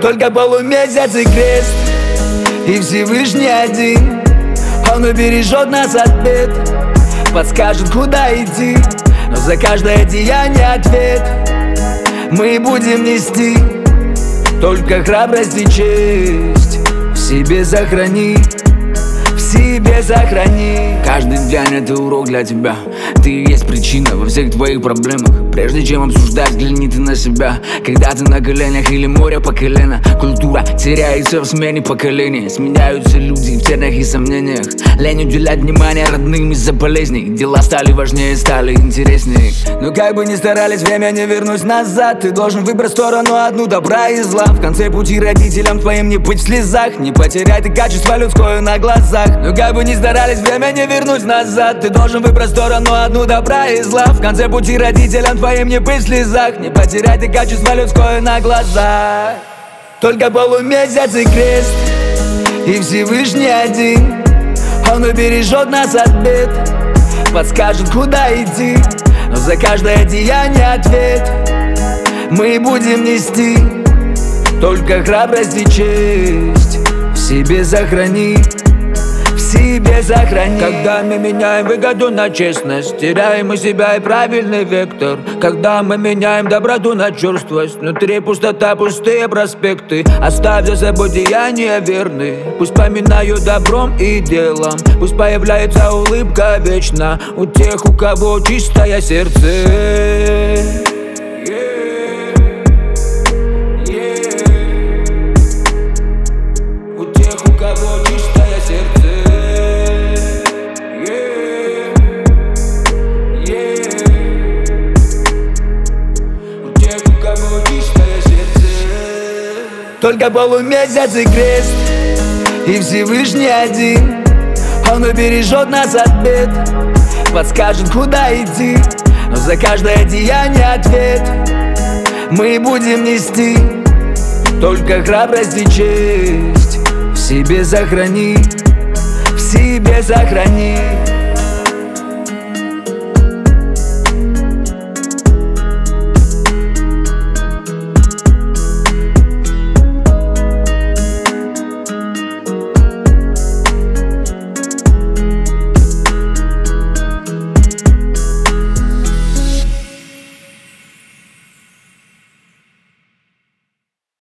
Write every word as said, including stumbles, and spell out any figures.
Только полумесяц и крест, и Всевышний один. Он убережет нас от бед, подскажет, куда идти, но за каждое деяние ответ мы будем нести. Только храбрость и честь в себе сохрани, в себе сохрани. Каждый день это урок для тебя. Ты и есть причина во всех твоих проблемах. Прежде чем обсуждать, взгляни ты на себя. Когда ты на коленях или море по колено, культура теряется в смене поколений. Сменяются люди в тернях и сомнениях. Лень уделять внимание родным из-за болезней. Дела стали важнее, стали интереснее. Но как бы ни старались, время не вернуть назад. Ты должен выбрать сторону одну, добра и зла. В конце пути родителям твоим не быть в слезах. Не потеряй ты качество людское на глазах. Но как бы ни старались, время не вернуть назад. Ты должен выбрать сторону одну, добра и зла. В конце пути родителям твоим не быть в слезах. Не потеряй ты качество людское на глазах. Только полумесяц и крест, и Всевышний один. Он убережет нас от бед, подскажет, куда идти, но за каждое деяние ответ мы будем нести. Только храбрость и честь в себе сохрани, в себе сохрани. Когда мы меняем выгоду на честность, теряем мы себя и правильный вектор. Когда мы меняем доброту на черствость, внутри пустота, пустые проспекты. Оставь за собой деяния верные, пусть поминают добром и делом. Пусть появляется улыбка вечно у тех, у кого чистое сердце. Только полумесяц и крест, и Всевышний один. Он убережет нас от бед, подскажет, куда идти, но за каждое деяние ответ мы будем нести. Только храбрость и честь в себе сохрани, в себе сохрани.